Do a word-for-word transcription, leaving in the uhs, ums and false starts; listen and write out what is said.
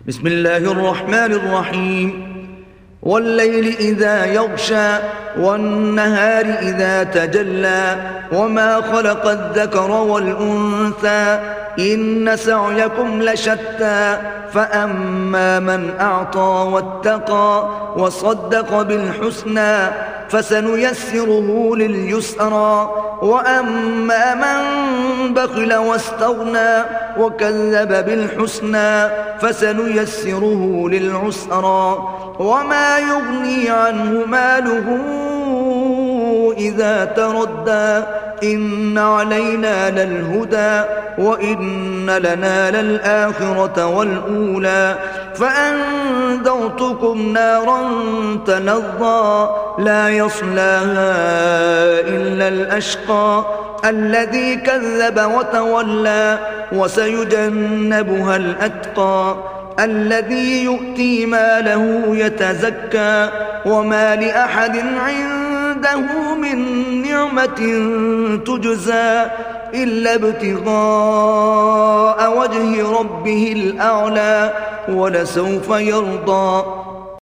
بسم الله الرحمن الرحيم والليل إذا يغشى والنهار إذا تجلى وما خلق الذكر والأنثى إن سعيكم لشتى فأما من أعطى واتقى وصدق بالحسنى فسنيسره لليسرى وأما من بخل واستغنى وكذب بالحسنى فسنيسره للعسرى وما يغني عنه ماله إذا تردى إن علينا للهدى وإن لنا للآخرة والأولى فأنذرتكم نارا تلظى لا يصلاها إلا الأشقى الذي كذب وتولى وسيجنبها الأتقى الذي يؤتي ماله يتزكى وما لأحد عنده من نعمة تجزى إلا ابتغاء وجه ربه الأعلى ولسوف يرضى